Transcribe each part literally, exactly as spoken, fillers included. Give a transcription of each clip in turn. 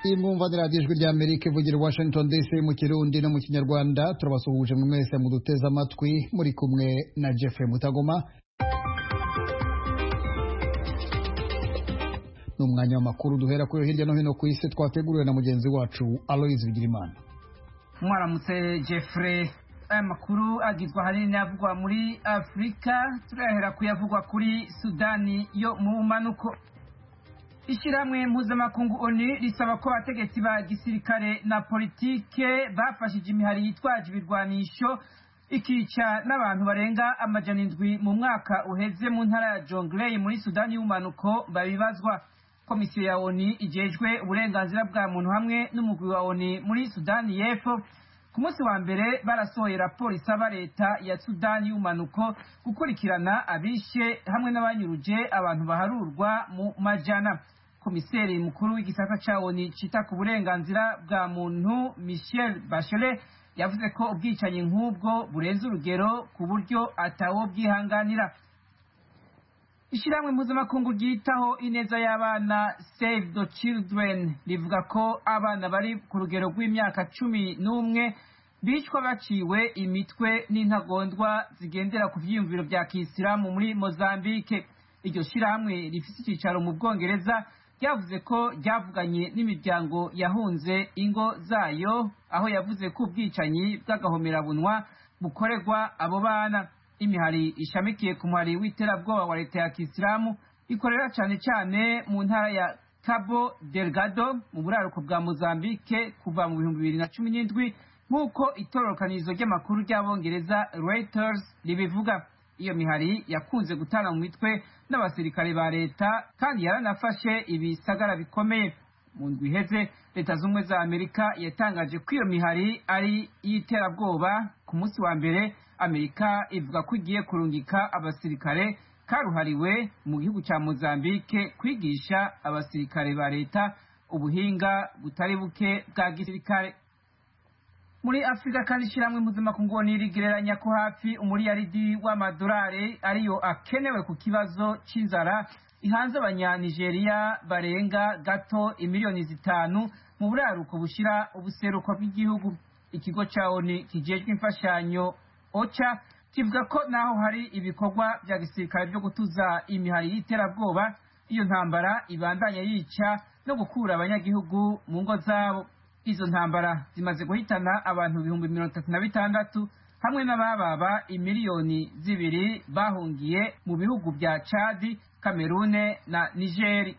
iyi mwumva ni radiyo ijwi rya Amerika ivugira i Washington D C mu Kirundi no mu Kinyarwanda. Turabasuhuje mu mwese muduteze amatwi, muri kumwe na Jeffrey Mutagoma. N'umwanya w'amakuru duhera kuri hirya no hino ku isi twateguriwe na mugenzi wacu Aloys Bigirimana. Mwaramutse Jeffrey. Aya makuru agizwe ahanini avugwa muri Afrika, turahera kuyavugwa kuri Sudani yo mu bumanuko. Ishiramwe mpuzamakungu O N U risaba ko abategetsi ba gisirikare na politike bafashije imihari yitwaje ibirwanisho ikica n'abantu barenga amajana indwi mu mwaka uheze mu ntara ya Jonglei muri Sudani y'ubumanuko babibazwa. Komisiyo ya O N U ijejwe uburenganzira bwa muntu hamwe n'umugwi wa O N U muri Sudani y'Epfo ku munsi wa mbere barasohoye raporo isaba leta ya Sudani y'ubumanuko gukurikirana abishe hamwe n'abanyuruje abantu baharurwa mu majana. Komiseri mukuru w'igisata ca O N U cita ku burenganzira bwa muntu Michelle Bachelet yavuze ko ubwicanyi nk'ubwo burenze urugero ku buryo atawo bwihanganira. Ishiramwe mpuzamakungu ryitaho ineza y'abana Save the Children rivuga ko abana bari ku rugero rw'imyaka cumi n'umwe bicwa baciwe imitwe n'intagondwa zigendera ku vyiyumviro vya Kisilamu muri Mozambique. Iryo shirahamwe rifise icicaro mu Bwongereza yavuze ko ryavuganye n'imiryango yahunze ingo zayo, aho yavuze ko ubwicanyi bw'agahomerabunwa bukorerwa abo bana. Imihari ishamikiye ku muhari w'iterabwoba wa leta ya Kisilamu ikorera cane cane mu ntara ya Cabo Delgado mu buraruko bwa Mozambique kuva mu bihumbi bibiri na cumi n'indwi nk'uko itororokanizo ry'amakuru ry'abongereza Reuters ribivuga. Iyo mihari yakunze gutana mu mitwe n'abasirikare ba leta kandi yaranafashe ibisagara bikomeye. Mu ndwi iheze leta z'ubumwe za Amerika yatangaje ko iyo mihari ari y'iterabwoba. Ku munsi wa mbere Amerika ivuga ko igiye kurungika abasirikare karuhariwe mu gihugu ca Mozambique kwigisha abasirikare ba leta ubuhinga butari buke bwa gisirikare. Muri Afrika kandi ishiramwe mpuzamakungu O N U rigereranya ko hafi umuriyaridi w'amadolari ariyo akenewe ku kibazo c'inzara ihanze abanya-Nigeria barenga gato imiliyoni zitanu mu buraruko bushira ubuseruko bw'igihugu. Ikigo ca O N U kijejwe imfashanyo OCHA kivuga ko naho hari ibikorwa vya gisirikare vyo gutuza imihari y'iterabwoba, iyo ntambara ibandanya yica no gukura abanyagihugu mu ngo zabo. Izo ntambara zimaze guhitana abantu ibihumbi mirongo itatu na bitandatu hamwe n'abababa imiliyoni zibiri bahungiye mu bihugu vya Chad, Cameroon na Niger.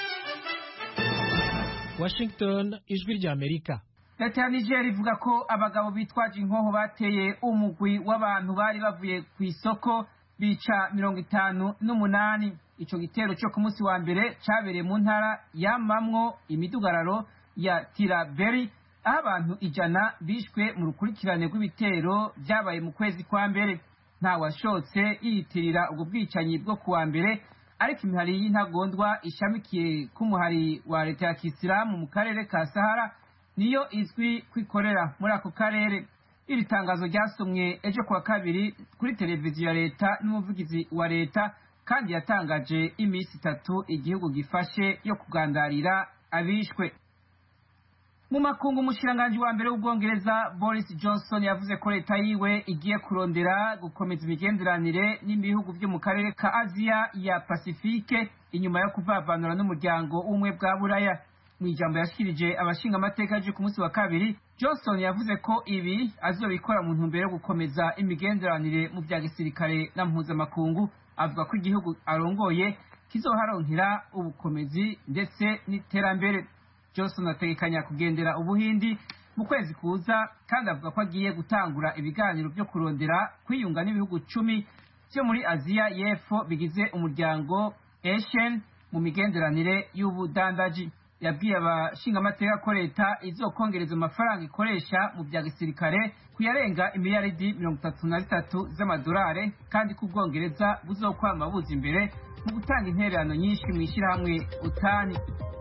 Washington, ijwi rya Amerika. Leta ya Niger ivuga ko abagabo bitwaje inkoho bateye umugwi w'abantu bari bavuye ku isoko bica mirongo itanu n'umunani. Ico gitero cyo ku munsi wa mbere cabereye mu ntara yamamwo imidugararo ya Tiraberi, aho abantu ijana bishwe mu rukurikirane rw'ibitero vyabaye mu kwezi kwa mbere. Nta washotse yiyitirira ubwo bwicanyi bwo kuwa mbere, ariko imihari y'intagondwa ishamikiye ku muhari wa leta ya Kisilamu mu karere ka Sahara niyo izwi kwikorera muri ako karere. Iri tangazo ryasomwe ejo kuwa kabiri kuri televiziyo ya leta n'umuvugizi wa leta, kandi yatangaje imisi itatu igihugu gifashe yo kugandarira abishwe. Mu makungu umushikiranganji wa mbere w'Ubwongereza Boris Johnson yavuze ko leta yiwe igiye kurondera gukomeza imigenderanire n'ibihugu vyo mu karere ka Aziya ya Pasifike inyuma yo kuvavanura n'umuryango umwe bwa Buraya. Mu ijambo yashikirije abashinga amateka ku munsi wa kabiri, Johnson yavuze ko ibi azobikora mu ntumbero yo gukomeza imigenderanire mu vya gisirikare na mpuzamakungu. Avuga ko igihugu arongoye kizoharonkera ubukomezi ndetse n'iterambere. Johnson ategekanya kugendera Ubuhindi mu kwezi kuza, kandi avuga ko agiye gutangura ibiganiro vyo kurondera kwiyunga n'ibihugu cumi vyo muri Aziya y'Epfo bigize umuryango Asian mu migenderanire y'ubudandaji. Yabwiye abashinga amateka ko leta izokongereza amafaranga ikoresha mu vya gisirikare kuyarenga imiliyaridi mirongo itatu na zitatu z'amadolari, kandi ko Ubwongereza buzokwama buza imbere mu gutanga intererano nyinshi mu ishirahamwe utani.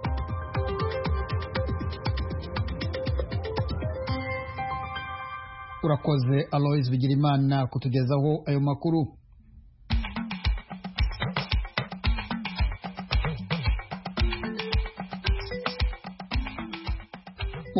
Urakoze Aloys Bigirimana kutugezaho ayo makuru.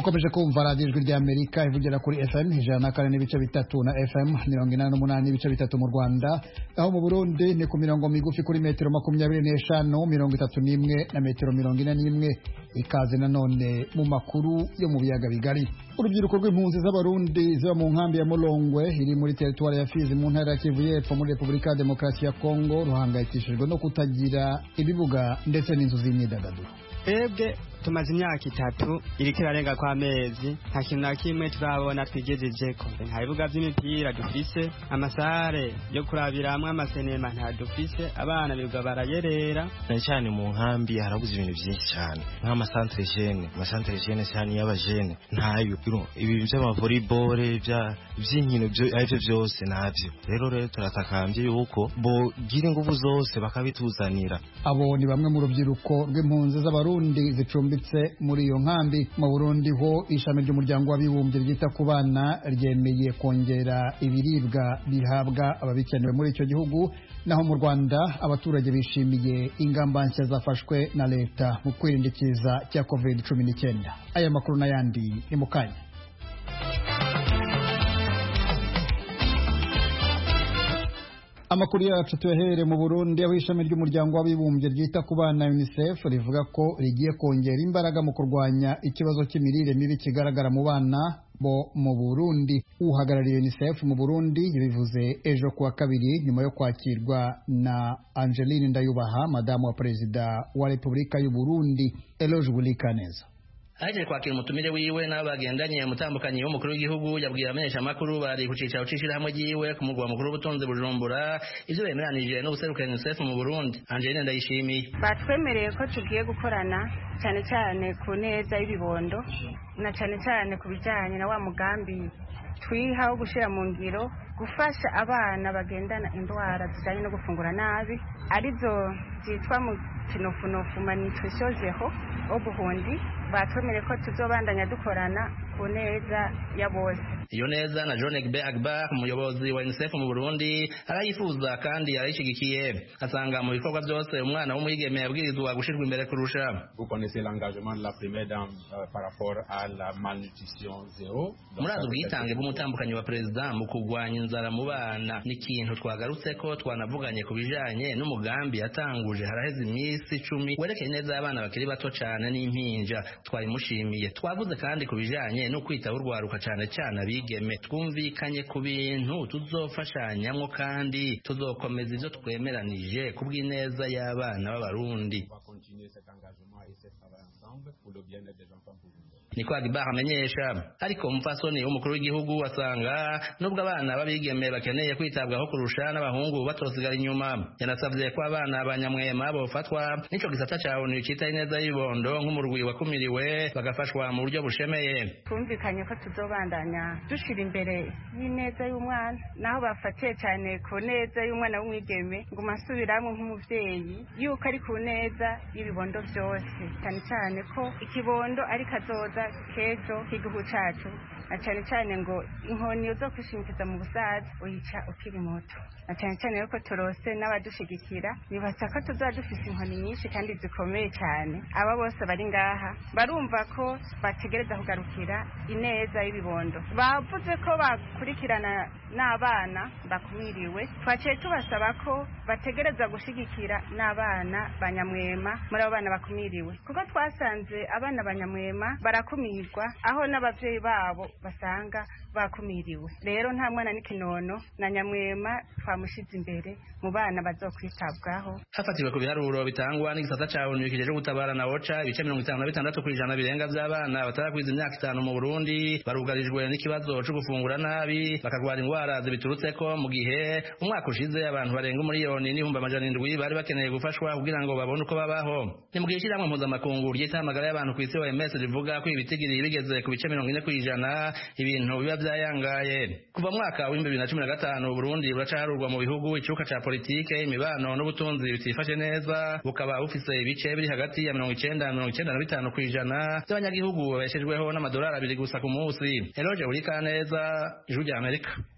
mukomeje kumva radiyo ijwi rya Amerika ivugira kuri F M ijana na kane n'ibice bitatu na F M mirongo inani n'umunani n'ibice bitatu mu Rwanda, aho mu Burundi ni ku mirongo migufi kuri metero makumyabiri n'eshanu mirongo itatu n'imwe na metero mirongo ine n'imwe. Ikaze nanone mu makuru yo mu biyaga bigari. Urubyiruko rw'impunzi z'abarundi ziba mu nkambi ya Mulongwe iri muri teritwari ya Fizi mu ntara ya Kivu y'Epfo muri Repubulika ya Demokarasi ya Kongo ruhangayikishijwe no kutagira ibibuga ndetse n'inzu z'imyidagaduro. Ebwe tumaze imyaka itatu iriko irarenga kwa mezi nta kintu na kimwe turabona twigejejeko. Nta bibuga vy'imipira dufise, amasare yo kurabiramwe amasenema nta dufise, abana biga barayerera. Cyane mu nkambi harabuze ibintu byinshi cyane nk'amasantre jeune, amasantre jeune cyane y'abajene ntayo. Ibi by'amavolleyball bya by'inkino byo arivyo byose navyo. Rero rero turatakambye yuko bo gira ingufu zose bakabituzanira. Abo ni bamwe mu rubyiruko rw'impunzi z'abarundi zicumbitse muri iyo nkambi. Mu Burundi ho ishami ry'umuryango w'abibumbye ryita ku bana ryemeye kongera ibiribwa bihabwa ababikenewe muri icyo gihugu, naho mu Rwanda abaturage bishimiye ingamba nshya zafashwe na leta mu kwirinda ikiza cya covid cumi n'icyenda. Aya makuru n'ayandi ni mu kanya. Amakuru yacu tuyahere mu Burundi, aho ishami ry'umuryango w'abibumbye ryita ku bana UNICEF rivuga ko rigiye kongera imbaraga mu kurwanya ikibazo cy'imirire mibi kigaragara mu bana bo mu Burundi. Uhagarariye UNICEF mu Burundi yabivuze ejo kuwa kabiri nyuma yo kwakirwa na Angeline Ndayubaha, madamu wa perezida wa Repubulika y'u Burundi. Eloge Bulikaneza aje kwakira umutumire wiwe n'abagendanye mutambukanyi w'umukuru w'igihugu yabwiye amenyesha makuru bari kucicaro cishira hamwe giwe ku mugwa mukuru w'ubutunzi Bujumbura ivyo bemeranije no guserukira UNICEF mu Burundi. Angeline Ndayishimiye batwemereye ko tugiye gukorana cyane cyane ku neza y'ibibondo na cyane cyane ku bijanye na wa mugambi twiha wo gushira mu ngiro gufasha abana bagendana indwara zijanye no gufungura nabi arizo zitwa mu kinofunofu malnutrition zero obuhundi. Batwemereye ko tuzobandanya dukorana ku neza ya bose. Iyo neza na John Egbe Agba, umuyobozi wa UNICEF mu Burundi, arayifuza kandi arayishigikiye. Asanga mu bikorwa byose umwana w'umwigeme yabwirizwa gushirwa imbere kurusha. Vous connaissez l'engagement de la première dame euh, par rapport à la malnutrition zéro. Murazi ubwitange bw'umutambukanyi wa perezida mu kugwanya inzara mu bana n'ikintu twagarutse ko twanavuganye ku bijanye n'umugambi yatanguje haraheze iminsi icumi werekeye neza y'abana bakiri bato cyane n'impinja. Twayimushimiye. Twavuze kandi ku bijanye no kwita urwaruka cyane cyane abigeme. Twumvikanye ku bintu tuzofashanyamwo kandi tuzokomeza ivyo twemeranije ku bw'ineza y'abana b'abarundi. Niko Agba amenyesha. Ariko umupfasoni w'umukuru w'igihugu asanga nubwo abana babigeme bakeneye kwitabwaho kurusha n'abahungu batosigara inyuma. Yanasavye ko abana abanyamwema bofatwa nico gisata cawo ni cita ineza y'ibondo nk'umurwi wakumiriwe bagafashwa mu buryo bushemeye. Twumvikanye ko tuzobandanya dushira imbere y'ineza y'umwana, naho bafatiye cyane ku neza y'umwana w'umwigeme ngo masubiramwe nk'umuvyeyi yuko ari ku neza y'ibibondo byose, cyane cyane ko ikibondo ari kazoza kejo k'igihugu cacu, na cyane cyane ngo inkoni yo kwishimikiza mu busaza uyica ukiri muto, na cyane cyane ko turose n'abadushigikira bibatsa ko tuzadufise inkoni nyinshi kandi zikomeye cyane. Aba bose bari ngaha barumva ko bategereza kugarukira ineza y'ibibondo. Bavuze ko bakurikirana n'abana bakumiriwe, twaciye tubasaba ko bategereza gushigikira n'abana banyamwema muri abo bana bakumiriwe, kuko twasanze abana banyamwema barakumirwa aho n'abavyeyi babo basanga bakumiriwe. Rero nta mwana n'ikinono na nyamwema twamushize imbere mu bana bazokwitabwaho. Hafatiwe ku biharuro bitangwa n'igisata ca O N U kijeje gutabara na OCHA, ibice mirongo itanu na bitandatu kw'ijana birenga vy'abana batarakwiza imyaka itanu mu Burundi barugarijwe n'ikibazo co gufungura nabi bakagwara ingwara zibiturutseko, mu gihe umwaka ushize abantu barenga umuriyoni n'ibihumbi amajana indwi bari bakeneye gufashwa kugira ngo babone uko babaho. Ni mu gihe ishirahamwe mpuzamakungu ry'itamagara y'abantu kw'isi O M S rivuga ko ibitigiri bigeze ku bice mirongo ine kw'ijana ibintu biba vyayangaye. Kuva mu mwaka w'ibihumbi bibiri na cumi na gatanu Burundi buracarurwa mu bihugu icuka ca politike, imibano n'ubutunzi bitifashe neza, bukaba bufise ibice biri hagati ya mirongo icenda na mirongo icenda na bitanu kw'ijana by'abanyagihugu babeshejweho n'amadolari abiri gusa ku munsi. Eloge Bulikaneza, Ijwi rya Amerika.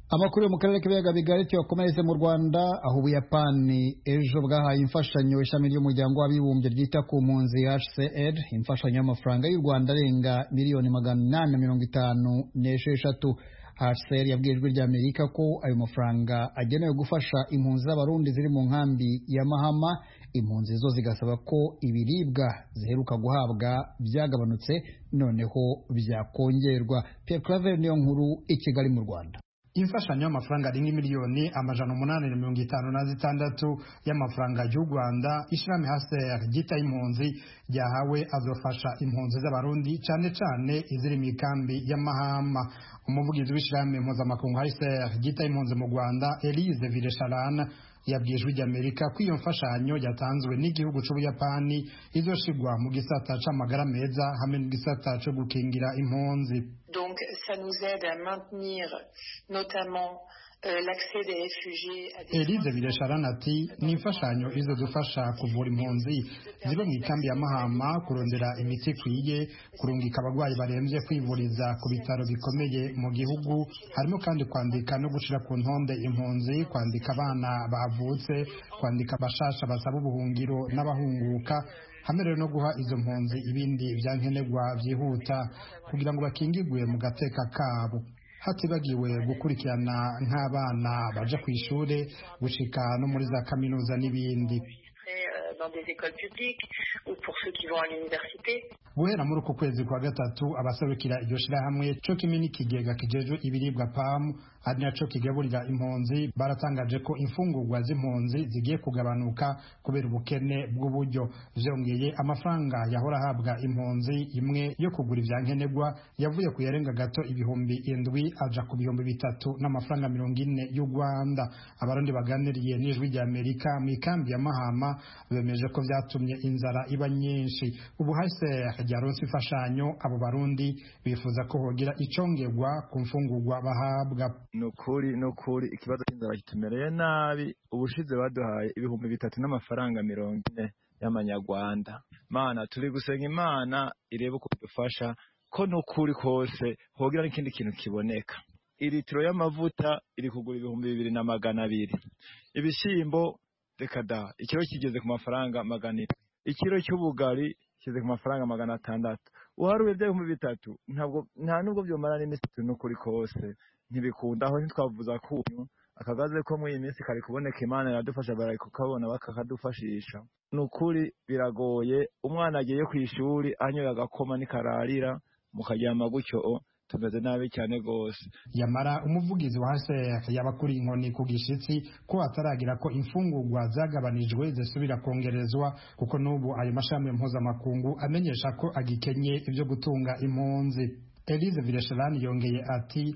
Amakuru yo mu karere k'ibiyaga bigari tuyakomereze mu Rwanda aho Ubuyapani ejo bwahaye imfashanyo ishami ry'umuryango w'abibumbye ryita ku mpunzi H C R imfashanyo y'amafaranga y'u Rwanda arenga miliyoni magana inani na mirongo itanu n'esheshatu. H C R yabwiye ijwi ry'Amerika ko ayo mafaranga agenewe gufasha impunzi z'abarundi ziri mu nkambi ya Mahama. Impunzi zo zigasaba ko ibiribwa ziheruka guhabwa byagabanutse noneho byakongerwa. Pierre Claver niyo nkuru i Kigali mu Rwanda. Imfashanyo y'amafaranga arenga miliyoni amajana umunani na mirongo itanu na zitandatu y'amafaranga y'u Rwanda ishirahamwe H C R ryita impunzi ryahawe azofasha impunzi z'abarundi cyane cyane iziri mu kambi ya Mahama. Umuvugizi w'ishirahamwe mpuzamakungu H C R ryita impunzi mu Rwanda Elise Villechalane yabwiye ijwi ry'Amerika ko iyo mfashanyo yatanzwe n'igihugu c'Ubuyapani izoshigwa mu gisata c'amagara meza hamwe n'igisata co gukingira impunzi. Donc ça nous aide à maintenir notamment euh, l'accès des réfugiés à des Elise Villechalane ati ni imfashanyo izodufasha kuvura impunzi ziba mu ikambi ya Mahama, kurondera imiti ikwiye, kurungika abagwayi baremvye kwivuriza ku bitaro bikomeye mu gihugu, harimo kandi kwandika no gushira ku ntonde impunzi, kwandika abana bavutse, kwandika abashasha basaba ubuhungiro n'abahunguka, hamwe rero no guha izo mpunzi ibindi vyankenerwa vyihuta kugira ngo bakingigwe mu gateka kabo, hatibagiwe gukurikirana nk'abana baja kw'ishure gushika no muri za kaminuza n'ibindi. Dans des écoles publiques ou pour ceux qui vont à l'université. Guhera muri uku kwezi kwa gatatu abaserukira iryo shirahamwe co kimwe n'ikigega kijejwe ibiribwa P A M ari naco kigaburira impunzi baratangaje ko imfungurwa z'impunzi zigiye kugabanuka kubera ubukene bw'uburyo. Vyongeye amafaranga yahora ahabwa impunzi imwe yo kugura ivyankenerwa yavuye ku yarenga gato ibihumbi indwi aja ku bihumbi bitatu n'amafaranga mirongo ine y'u Rwanda. Abarundi baganiriye n'ijwi ry'Amerika mu ikambi ya Mahama bemeje ko vyatumye inzara iba nyinshi. Ubu H C R ryaronse imfashanyo abo barundi bifuza ko hogira icongerwa ku mfungurwa bahabwa. Nukuri nukuri ikibazo cy'inzara kitumereye nabi. Ubushize baduhaye ibihumbi bitatu n'amafaranga mirongo ine y'amanyarwanda. Mana turi gusenga Imana irebe ko dufasha ko nukuri kose hogira n'ikindi kintu kiboneka. Ilitiro y'amavuta iri kugura ibihumbi bibiri na magana abiri. Ibishimbo reka da ikiro kigeze ku mafaranga magana ine. Ikiro cy'ubugari kigeze ku mafaranga magana atandatu. Uharuye by'ibihumbi bitatu ntabwo nta nubwo byomara n'iminsi n'ukuri kose ntibikunda aho ntitwavuza ko akagaze ko mu iyi minsi kari kuboneka Imana yadufasha barayi kukabona bakakadufashisha. Nukuri biragoye umwana agiye ku ishuri anyoye agakoma nikararira mukaryama gutyo tumeze nabi cyane gose. Yamara umuvugizi wa H C R yabakuri inkoni ku gishitsi ko ataragira ko imfungurwa zagabanijwe zisubira kongerezwa kuko nubu ayo mashami mpuzamakungu amenyesha ko agikenye ibyo gutunga impunzi. Elise Villechalane yongeye ati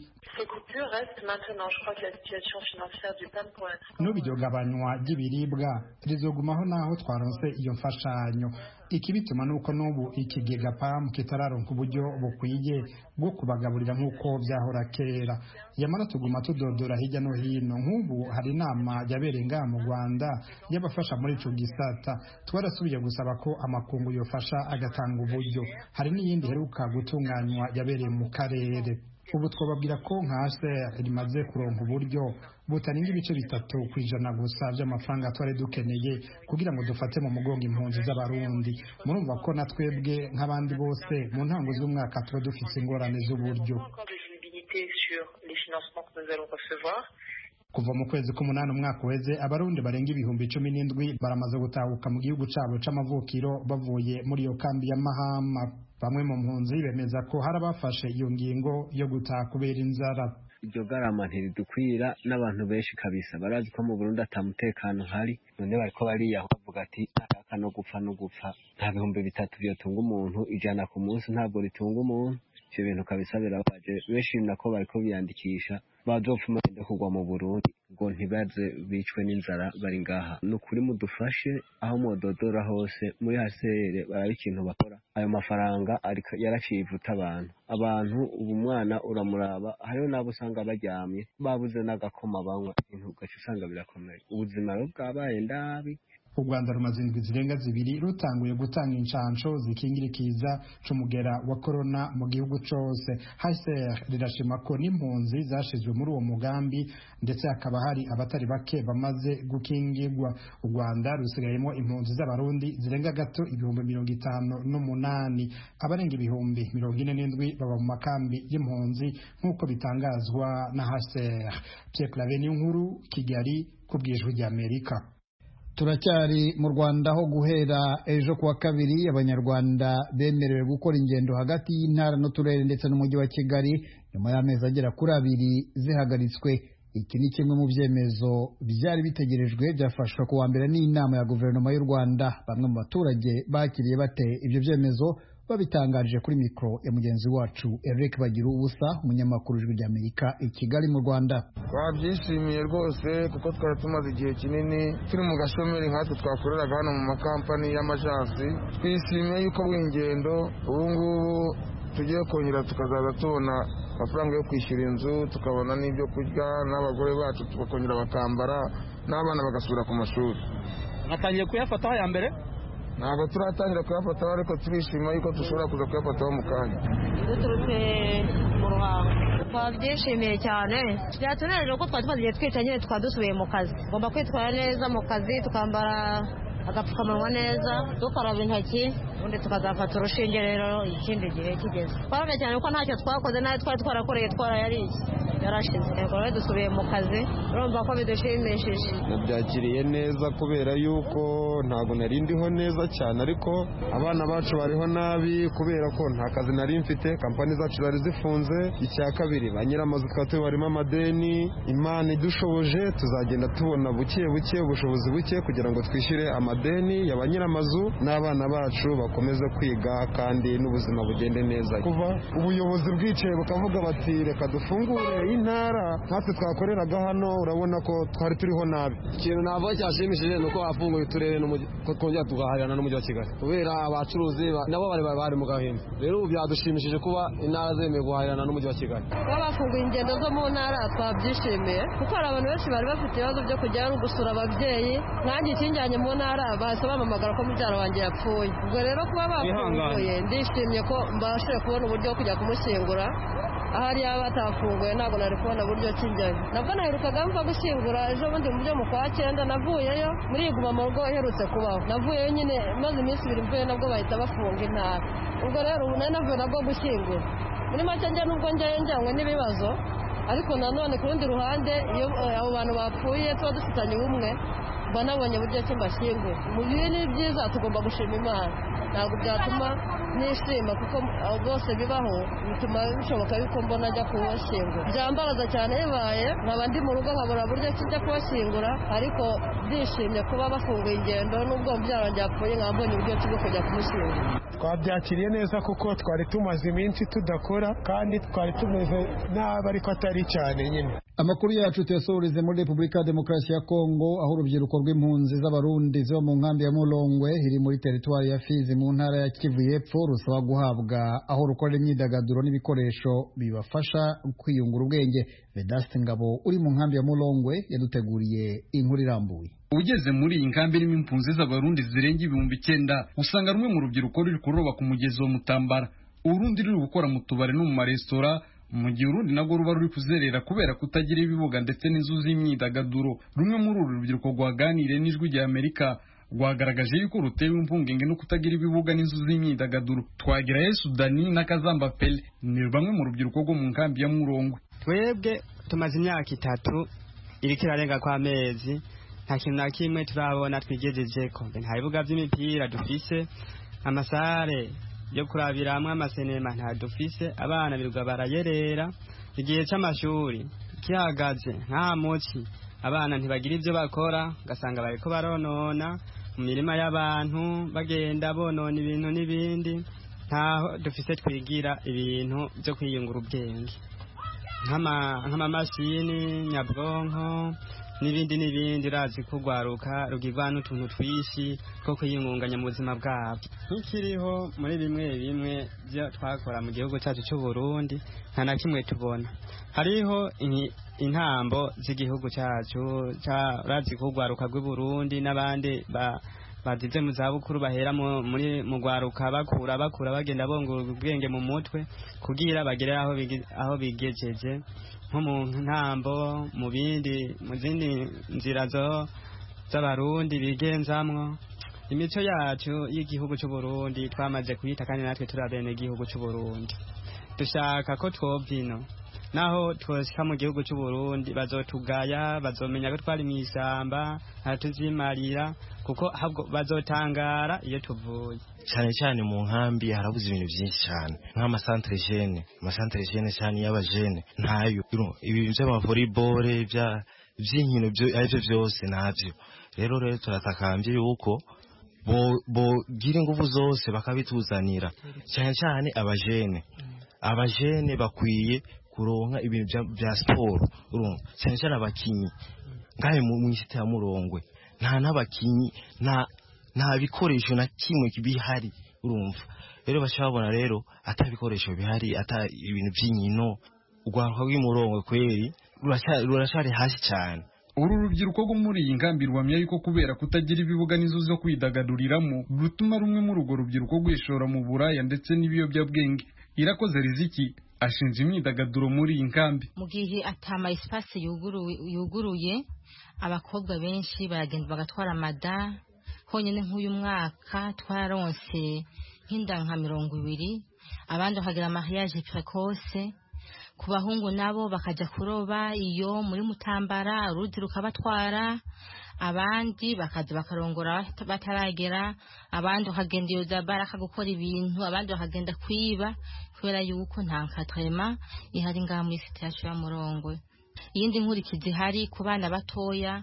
n'ubiryo gabanywa ry'ibiribwa rizogumaho naho twaronse iyo mfashanyo. Ikibituma nuko nubu ikigega P A M kitararonka uburyo bukwiye bwo kubagaburira nk'uko byahora kera. Yamara tuguma tudodora hirya no hino. Nk'ubu hari inama yabereye ngaha mu Rwanda y'abafasha muri ico gisata. Twarasubiye gusaba ko amakungu yofasha agatanga uburyo. Hari n'iyindi heruka gutunganywa yabereye mu karere. Ubu twababwira ko nka H C R rimaze kuronka uburyo butaringa ibice bitatu kwijana gusa by'amafaranga twari dukeneye kugira ngo dufate mu mugongo impunzi z'abarundi. Murumva ko natwebwe nk'abandi bose mu ntango z'umwaka tuba dufite ingorane z'uburyo. Kuva mu kwezi k'umunani umwaka weze abarundi barenga ibihumbi cumi n'indwi baramaze gutahuka mu gihugu cabo c'amavukiro bavuye muri iyo kambi ya Mahama. Bamwe mu mpunzi bemeza ko hari abafashe iyo ngingo yo gutaha kubera inzara. Iryo garama ntiridukwira n'abantu benshi kabisa barazi ko mu Burundi atamutekano hari none bariko bariyaho bavuga ati ntaka no gupfa no gupfa nta bihumbi bitatu byotunga umuntu ijana ku munsi ntabwo ritunga umuntu. Ivyo bintu kabisa birabaje benshi nako bariko biyandikisha bazopfuma ende kugwa mu Burundi ngo ntibaze bicwe n'inzara bari ngaha. Nukuri mudufashe aho mododora hose muri H C R barabe ikintu bakora. Ayo mafaranga ariko yaracivuta abantu abantu ubu mwana uramuraba hariho nabo usanga baryamye babuze n'agakoma banywa ibintu gace usanga birakomeye. Ubuzima bwabaye ndabi u Rwanda rumaze indwi zirenga zibiri rutanguye gutanga inshansho zikingira ikiza c'umugera wa corona mu gihugu cose. H C R rirashima ko n'impunzi zashizwe muri uwo mugambi ndetse hakaba hari abatari bake bamaze gukingirwa. U Rwanda rusigayemo impunzi z'abarundi zirenga gato ibihumbi mirongo itanu n'umunani, abarenga ibihumbi mirongo ine n'indwi baba mu makambi y'impunzi nk'uko bitangazwa na H C R. Pierre Claver Niyonkuru, Kigali, kubw'Ijwi ry'Amerika. Turacyari mu Rwanda aho guhera ejo kuwa kabiri abanyarwanda bemerewe gukora ingendo hagati y'intara n'uturere ndetse n'umujyi wa Kigali nyuma y'amezi agera kuri abiri zihagaritswe. Iki ni kimwe mu byemezo byari bitegerejwe byafashwe ku wa mbere n'inama ya guverinoma y'u Rwanda. Bamwe mu baturage bakiriye bate ibyo byemezo babitangarije kuri mikro ya mugenzi wacu Eric Bagira ubusa, umunyamakuru w'Ijwi ry'Amerika i Kigali mu Rwanda. Twabyishimiye rwose kuko twari tumaze igihe kinini turi mu gashomeri nkatwe twakoreraga hano mu makampani y'amajansi. Twishimiye yuko w'ingendo ubu ngubu tugiye kongera tukazaza tubona amafaranga yo kwishyura inzu, tukabona n'ibyo kurya, n'abagore bacu tukongera bakambara, n'abana bagasubira ku mashuri. Natangiye kuyafataho ya mbere ntabwo turatangira kuyafataho, ariko turishima yuko dushobora kuza kuyafataho mu kanya. Duturutse mu Ruhango twabyishimiye cyane, byatunejeje ko twari tumaze igihe twicaye nyine tukaba dusubiye mu kazi. Tugomba kwitwara neza mu kazi, tukambara agapfukamunwa neza, dukaraba intoki, ubundi tukazafata urushinge. Rero ikindi gihe kigeze twarabye cyane kuko ntacyo twakoze, nayo twari twarakoreye twarayariye yarashize. Rero dusubiye mu kazi, urumva ko bidushimishije. Nabyakiriye neza kubera yuko ntabwo nari ndiho neza cyane, ariko abana bacu bariho nabi kubera ko nta kazi nari mfite, kampani zacu zari zifunze. Icya kabiri, ba nyir'amazu twari barimo amadeni. Imana idushoboje tuzagenda tubona buke buke ubushobozi buke kugira ngo twishyure amadeni ya ba nyir'amazu n'abana bacu bakomeze kwiga kandi n'ubuzima bugende neza. Kuva ubuyobozi bwicaye bukavuga bati reka dufungure intara, natwe twakoreraga hano urabona ko twari turiho nabi. Ikintu navuga cyashimishije ni uko bafunguye uturere ko twongera tugahahirana n'umujyi wa Kigali, kubera abacuruzi nabo bari bari mu gahinda. Rero ubu byadushimishije kuba intara zemewe guhahirana n'umujyi wa Kigali. Kuba bafunguye ingendo zo mu ntara twabyishimiye kuko hari abantu benshi bari bafite ibibazo byo kujya no gusura ababyeyi. Nanjye ikinjyanye mu ntara bahise bampamagara ko mubyara wanjye yapfuye. Ubwo rero kuba bafunguye ndishimye ko mbashije kubona uburyo bwo kujya kumushyingura. Ahari yaba batafunguye ntabwo nari kubona buryo kijyayo. Nabwo naherukaga mva gushyingura ejo bundi mu byo mu kwa cyenda, navuyeyo muri iguma mu rugo iherutse kubaho. Navuyeyo nyine maze iminsi ibiri mvuye, nabwo bahita bafunga intara. Ubwo rero ubu nari navuye nabwo gushyingura. Muri make njya nubwo njyayo njyanywe n'ibibazo, ariko nanone ku rundi ruhande iyo abo bantu bapfuye tuba dufitanye ubumwe, mba nabonye buryo ki mbashyingura. Mu bihe ni byiza tugomba gushima Imana, ntabwo byatuma nishima kuko bose bibaho, bituma bishoboka yuko mbona ajya kubashyingura. Byambaraza cyane bibaye nkaba ndi mu rugo nkabura buryo kijya kubashyingura, ariko byishimye kuba bafunguye ingendo n'ubwo mubyara wanjye yapfuye nkaba mbonye uburyo bwo kujya kumushyingura. Twabyakiriye neza kuko twari tumaze iminsi tudakora kandi twari tumeze nabi, ariko atari cyane nyine. Amakuru yacu tuyasohoreze muri Repubulika ya Demokarasi ya Kongo, aho urubyiruko rw'impunzi z'abarundi ziba mu nkambi ya Mulongwe iri muri teritwari ya Fizi mu ntara ya Kivu y'Epfo rusaba guhabwa aho rukorera imyidagaduro n'ibikoresho bibafasha kwiyungura ubwenge. Vedaste Ngabo uri mu nkambi ya Mulongwe yaduteguriye inkuru irambuye. Ugeze muri iyi nkambi irimo impunzi z'abarundi zirenga ibihumbi icyenda, usanga rumwe mu rubyiruko ruri kuroba ku mugezi wa Mutambara, urundi ruri gukora mu tubari no mu maresitora, mu gihe urundi nabwo ruba ruri kuzerera kubera kutagira ibibuga ndetse n'inzu z'imyidagaduro. Rumwe muri uru rubyiruko rwaganiriye n'Ijwi ry'Amerika rwagaragaje yuko rutewe impungenge no kutagira ibibuga n'inzu z'imyidagaduro. Twagirayo Sudani na Kazamba Pele ni bamwe mu rubyiruko rwo mu nkambi ya Mulongwe. Twebwe tumaze imyaka itatu iriko irarenga kwa mezi, nta kintu na kimwe turabona twigejejeko. Nta bibuga by'imipira dufise, amasare yo kurabiramwe amasenema nta dufise, abana biruga barayerera. Igihe c'amashuri kihagaze nta muci, abana ntibagira ivyo bakora, gasanga bariko baronona mu mirima y'abantu, bagenda bonona ibintu n'ibindi. Ntaho dufise twigira ibintu byo kwiyungura ubwenge nk'ama nk'amamashini nyabwonko, n'ibindi n'ibindi urazi kugwaruka rugirwa n'utuntu twishi two kwiyungunganya mu buzima bwabo nk'ikiriho muri bimwe bimwe byo twakora mu gihugu cyacu cy'u Burundi nta na kimwe tubona hariho intambo z'igihugu cyacu urazi kugwaruka rw'u Burundi n'abandi ba bazize mu zabukuru bahera muri mu gwaruka bakura bakura bagenda bongura ubwenge mu mutwe kugira bagere aho aho bigejeje nko mu ntambo mu bindi mu zindi nzira zo z'abarundi bigenzamwo imico yacu y'igihugu cy'u Burundi twamaze kuyita kandi natwe turabene igihugu cy'u Burundi dushaka ko twobyino naho twoshika mu gihugu cy'u Burundi bazotugaya bazomenya ko twari mu isamba hatuzimarira kuko habwo bazotangara iyo tuvuye cyane cyane mu nkambi harabuze ibintu byinshi cyane nk'amasantere jene amasantere jene cyane y'abajene ntayo ibi by'amavolleyball bya by'inkino byo arivyo byose navyo rero rero turatakambye yuko bo bo gira ingufu zose bakabituzanira cyane cyane abajene abajene bakwiye kuronka ibintu bya sport urumva cyane cyane abakinyi ngaye mu ishite ya Murongwe nta n'abakinyi nta nta bikoresho na kimwe kibihari urumva rero bashabona rero atabikoresho bihari ata ibintu by'inkino ugwaruka rw'Imurongwe kweri rurashari hasi cyane uru rubyiruko rwo muri iyi nkambi rwamya yuko kubera kutagira ibibuga nizo zo kwidagaduriramo rutuma rumwe muri urwo rubyiruko rwishora mu buraya ndetse n'ibiyobyabwenge Irakoze Riziki ashinze imyidagaduro muri iyi nkambi mu gihe atama espace yuguruye abakobwa benshi baragenda bagatwara mada honyine nk'uyu mwaka twaronse nk'inda nka mirongo ibiri abandi bakagira mariage precoce ku bahungu nabo bakaja kuroba iyo muri Mutambara uruzi rukabatwara abandi bakaza bakarongora bataragera abandi bakagenda iyo za baraka gukora ibintu abandi bakagenda kwiba kubera yuko nta nkatrema ihari ngaha muri site yacu ya Murongwe iyindi nkurikizi hari ku bana batoya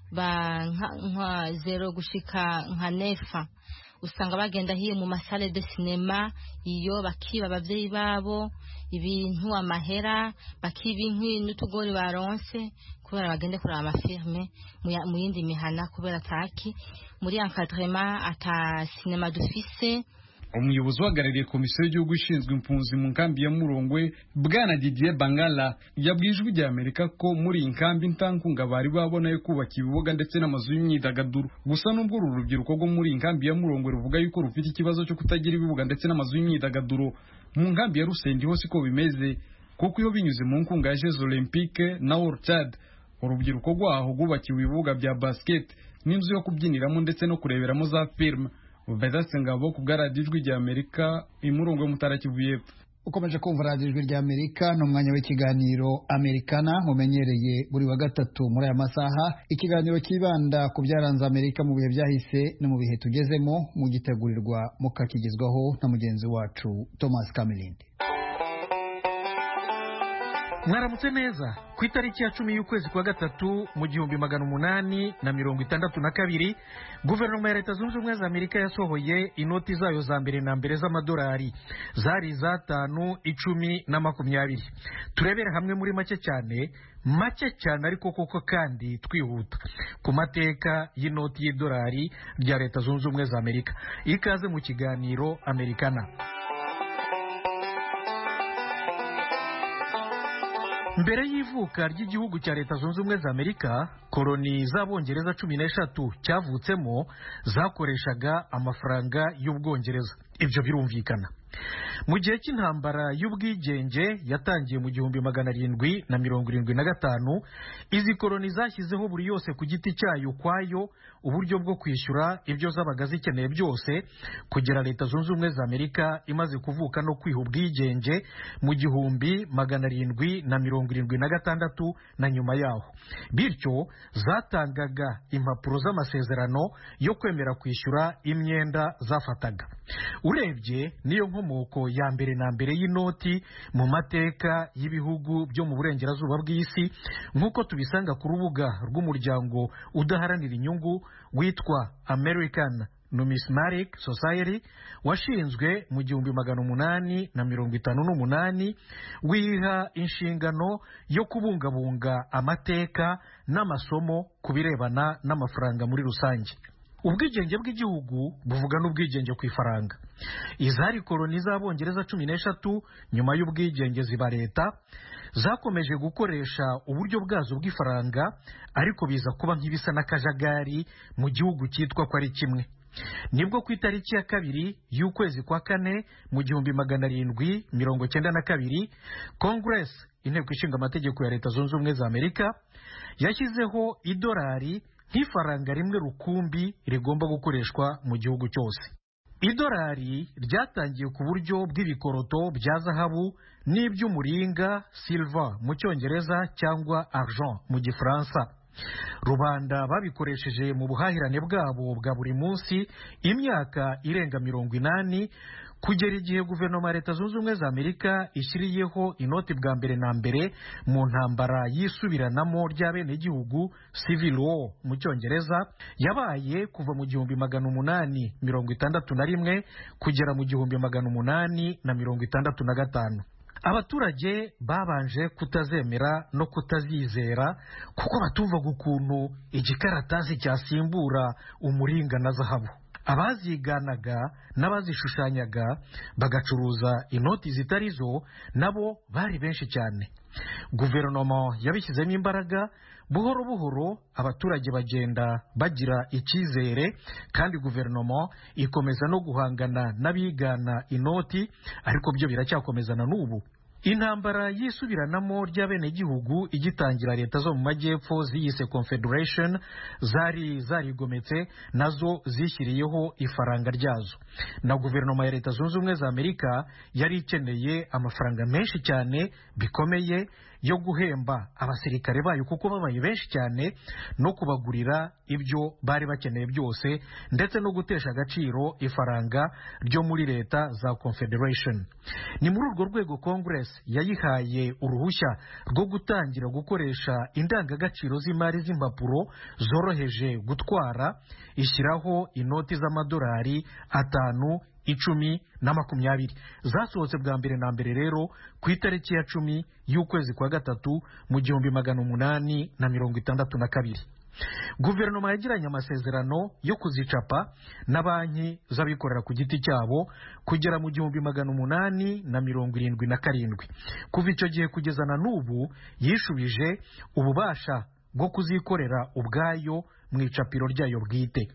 ba nka zero gushika nka nefa usanga bagenda hiye mu masale de cinema iyo bakiba abavyeyi babo ibintu amahera bakiba inkwi n'utugori baronse kubera bagende kuraba amafirme mu yindi mihana kubera taki muri encadrement ata cinema dufise. Umuyobozi uhagarariye komisiyo y'igihugu ishinzwe impunzi mu nkambi ya Murongwe Bwana Didier Bangala yabwijwe rya Amerika ko muri iyi nkambi ntankunga bari babona yo kubaka ibibuga ndetse n'amazu y'imyidagaduro gusa nubwo uru rubyiruko rwo muri iyi nkambi ya Murongwe ruvuga yuko rufite ikibazo cyo kutagira ibibuga ndetse n'amazu y'imyidagaduro mu nkambi ya Rusendi hose ko bimeze kuko iyo binyuze mu nkunga ya Jeux Olympiques na Orchard urubyiruko rwaho rwubakiwe ibibuga bya basket n'inzu yo kubyiniramo ndetse no kureberamo za film. Vedaste Ngabo ku bw'Ijwi rya Amerika imurongwe mutarakivuye. Ukomeje kumva Radio Ijwi rya Amerika no mwanya w'ikiganiro Americana mumenyereye buri wa gatatu muri aya masaha ikiganiro kibanda ku byaranze Amerika mu bihe byahise no mu bihe tugezemo mu gitegurirwa mukakigezwaho na mugenzi wacu Thomas Kamilindi. Mwaramutse neza ku itariki ya cumi y'ukwezi kwa gatatu mu gihumbi magana umunani na mirongo itandatu na kabiri guverinoma ya Leta Zunze Ubumwe za Amerika yasohoye inoti zayo za mbere na mbere z'amadolari zari zatanu icumi na makumyabiri. Turebere hamwe muri make cyane make cyane ariko koko kandi twihuta ku mateka y'inoti y'idolari rya Leta Zunze Ubumwe za Amerika. Ikaze mu kiganiro Americana. Mbere y'ivuka ry'igihugu cya Leta Zunze Ubumwe za Amerika, koloni z'Abongereza cumi n'eshatu cyavutsemo zakoreshaga amafaranga y'Ubwongereza. Ibyo birumvikana. Mu gihe cy'intambara y'ubwigenge yatangiye mu gihumbi magana arindwi na mirongo irindwi na gatanu, izi koloni zashyizeho buri yose ku giti cyayo kwayo uburyo bwo kwishyura ibyo zabaga zikeneye byose kugera Leta Zunze Ubumwe za Amerika imaze kuvuka no kwiha ubwigenge mu gihumbi magana arindwi na mirongo irindwi na gatandatu na nyuma yaho. Bityo zatangaga impapuro z'amasezerano yo kwemera kwishyura imyenda zafataga. Urebye niyo nkomoko ya mbere na mbere y'inoti mu mateka y'ibihugu byo mu burengerazuba bw'isi nk'uko tubisanga ku rubuga rw'umuryango udaharanira inyungu witwa American Numismatic Society washinzwe mu gihumbi magana umunani na mirongo itanu n'umunani wiha inshingano yo kubungabunga amateka n'amasomo ku birebana n'amafaranga muri rusange. Ubwigenge bw'igihugu buvuga n'ubwigenge ku ifaranga. Izari koloni z'Abongereza cumi n'eshatu nyuma y'ubwigenge ziba leta zakomeje gukoresha uburyo bwazo bw'ifaranga, ariko biza kuba nk'ibisa n'akajagari mu gihugu cyitwa ko ari kimwe. Nibwo ku itariki ya kabiri y'ukwezi kwa kane mu gihumbi magana arindwi mirongo cyenda na kabiri Congress, inteko ishinga amategeko ya Leta Zunze Ubumwe za Amerika, yashyizeho idolari nk'ifaranga rimwe rukumbi rigomba gukoreshwa mu gihugu cyose. Idolari ryatangiye ku buryo bw'ibikoroto bya zahabu n'iby'umuringa silver mu Cyongereza cyangwa argent mu Gifaransa. Rubanda babikoresheje mu buhahirane bwabo bwa buri munsi imyaka irenga mirongo inani, kugera igihe guverinoma ya Leta Zunze Ubumwe za Amerika ishyiriyeho inoti bwa mbere na mbere mu ntambara yisubiranamo ry'abenegihugu civil war mu Cyongereza, yabaye kuva mu gihumbi magana umunani mirongo itandatu na rimwe kugera mu gihumbi magana umunani na mirongo itandatu na gatanu. Abaturage babanje kutazemera no kutazizera kuko batumvaga ukuntu igikaratasi cyasimbura umuringa na zahabu. Abaziganaga n'abazishushanyaga bagacuruza inoti zitari zo nabo bari benshi cyane. Guverinoma yabishyizemo imbaraga, buhoro buhoro abaturage bagenda bagira icyizere, kandi guverinoma ikomeza no guhangana n'abigana inoti, ariko byo biracyakomezana n'ubu. Intambara yisubiranamo ry'abenegihugu igitangira, leta zo mu majyepfo ziyise Confederation zari zarigometse nazo zishyiriyeho ifaranga ryazo, na guverinoma ya Leta Zunze Ubumwe za Amerika yari ikeneye amafaranga menshi cyane bikomeye yo guhemba abasirikare bayo kuko babaye benshi cyane, no kubagurira ibyo bari bakeneye byose, ndetse no gutesha agaciro ifaranga ryo muri leta za Confederation. Ni muri urwo rwego Congress yayihaye uruhushya rwo gutangira gukoresha indangagaciro z'imari z'impapuro zoroheje gutwara, ishyiraho inoti z'amadolari atanu, icumi na makumyabiri. Zasohotse bwa mbere na mbere rero ku itariki ya cumi y'ukwezi kwa gatatu mu gihumbi magana umunani na mirongo itandatu na kabiri. Guverinoma yagiranye amasezerano yo kuzicapa na banki z'abikorera ku giti cyabo kugera mu gihumbi magana umunani na mirongo irindwi na karindwi. Kuva icyo gihe kugeza na n'ubu yishubije ububasha bwo kuzikorera ubwayo mu icapiro ryayo bwite.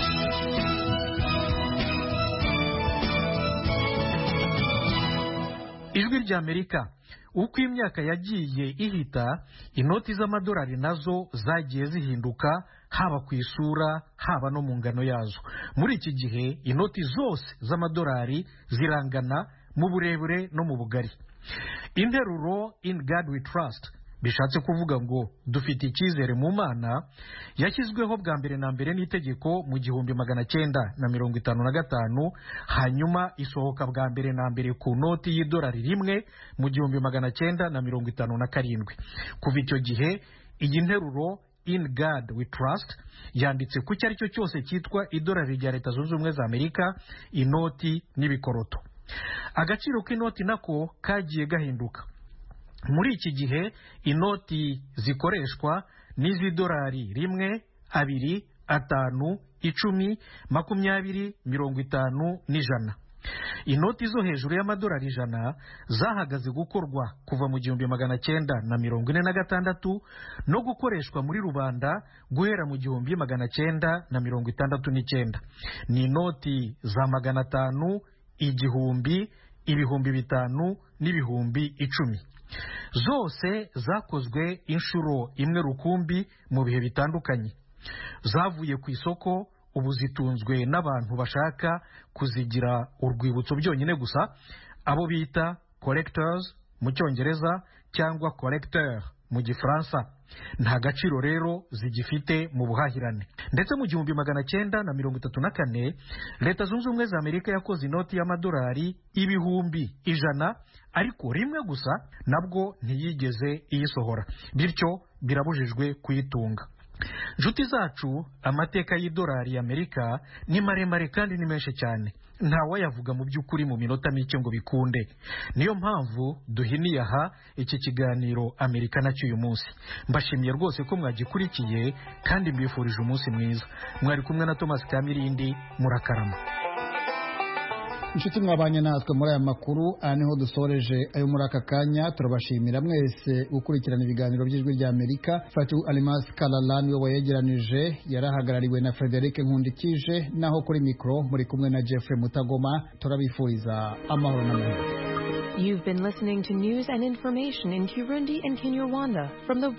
Ijwi ry'Amerika. Uko imyaka yagiye ihita, inoti z'amadolari nazo zagiye zihinduka, haba ku isura haba no mu ngano yazo. Muri iki gihe inoti zose z'amadolari zirangana mu burebure no mu bugari. Interuro In God We Trust, bishatse kuvuga ngo dufite icyizere mu Mana, yashyizweho bwa mbere na mbere n'itegeko mu gihumbi magana cyenda na mirongo itanu na gatanu, hanyuma isohoka bwa mbere na mbere ku noti y'idolari rimwe mu gihumbi magana cyenda na mirongo itanu na karindwi. Kuva icyo gihe iyi nteruro In God We Trust yanditse ku cyari cyo cyose cyitwa idolari rya Leta Zunze Ubumwe za Amerika, inoti n'ibikoroto. Agaciro k'inoti nako kagiye gahinduka. Muri iki gihe inoti zikoreshwa n'iz'idolari rimwe, abiri, atanu, icumi, makumyabiri, mirongo itanu n'ijana. Inoti zo hejuru y'amadolari ijana zahagaze gukorwa kuva mu gihumbi magana cyenda na mirongo ine na gatandatu no gukoreshwa muri rubanda guhera mu gihumbi magana cyenda na mirongo itandatu n'icyenda. Ni inoti za magana atanu, igihumbi, ibihumbi bitanu n'ibihumbi icumi. Zose zakozwe inshuro imwe rukumbi mu bihe bitandukanye. Zavuye ku isoko, ubu zitunzwe n'abantu bashaka kuzigira urwibutso byonyine gusa, abo bita collectors mu Cyongereza cyangwa collecteur mu Gifaransa. Nta gaciro rero zigifite mu buhahirane. Ndetse mu gihumbi magana cyenda na mirongo itatu na kane Leta Zunze Ubumwe za Amerika yakoze inoti y'amadolari ibihumbi ijana, ariko rimwe gusa, nabwo ntiyigeze iyisohora, bityo birabujijwe kuyitunga. nshuti zacu, amateka y'idolari y'Amerika ni maremare kandi ni menshi cyane, ntawayavuga mu by'ukuri mu minota mike ngo bikunde. Niyo mpamvu duhiniye aha iki kiganiro Amerika nacyo uyu munsi. Mbashimiye rwose ko mwagikurikiye kandi mbifurije umunsi mwiza. Mwari kumwe na Thomas Kamirindi, murakarama. inshuti mwabanye natwe muri aya makuru, aha niho dusoreje ayo muri aka kanya. Turabashimira mwese gukurikirana ibiganiro by'ijwi rya Amerika. Fatu Alimas Kalalani we wayegeranije, yarahagarariwe na Frederic Nkundikije, naho kuri mikro muri kumwe na Jeffrey Mutagoma. Turabifuriza amahoro n'amahoro. You've been listening to news and information in Kirundi and Kinyarwanda from the